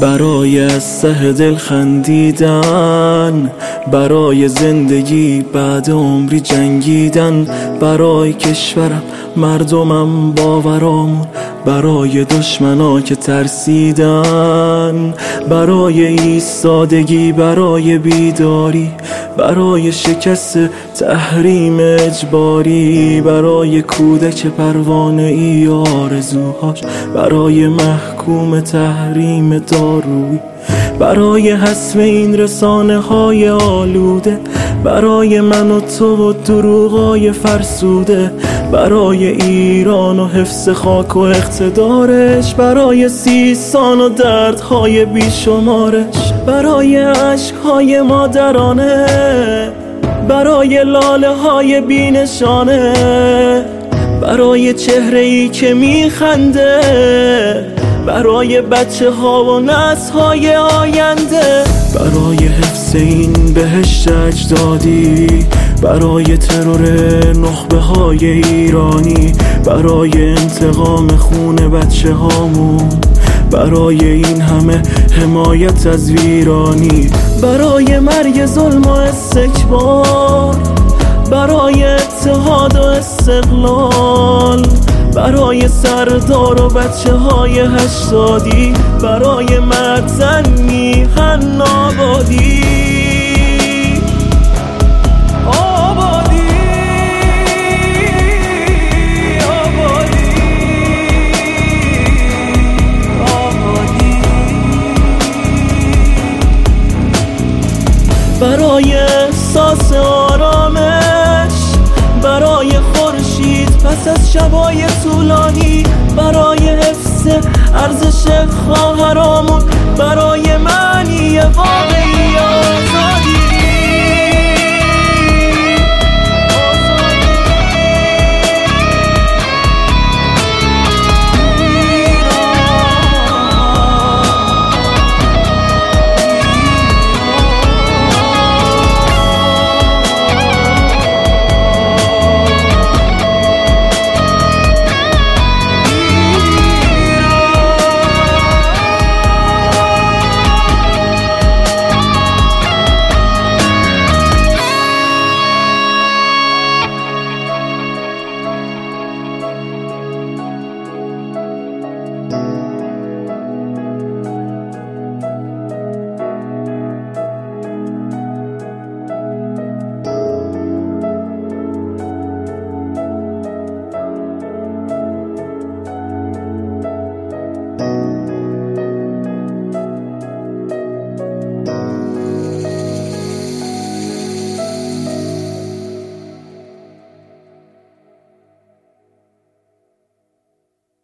برای از ته دل خندیدن، برای زندگی بعد عمری جنگیدن، برای کشورم مردمم باورامون، برای دشمنا که ترسیدن، برای ایستادگی، برای بیداری، برای شکست تحریم اجباری، برای کودک پروانه ای آرزوهاش، برای محکوم تحریم دارویی، برای حذف این رسانه های آلوده، برای من و تو و دروغای فرسوده، برای ایران و حفظ خاک و اقتدارش، برای سیستان و دردهای بیشمارش، برای عشقهای مادرانه، برای لاله های بینشانه، برای چهره‌ای که میخنده، برای بچه ها و نسل های آینده، برای حفظ این بهشت اجدادی، برای ترور نخبه های ایرانی، برای انتقام خون بچه هامون، برای این همه حمایت از ویرانی، برای مرگ ظلم و استکبار، برای اتحاد و استقلال، برای سردار و بچه های هشتادی، برای متن میهن آبادی. برای احساس آرامش، برای خورشید پس از شبای طولانی، برای حفظ ارزش خواهرامون، برای معنی واقعی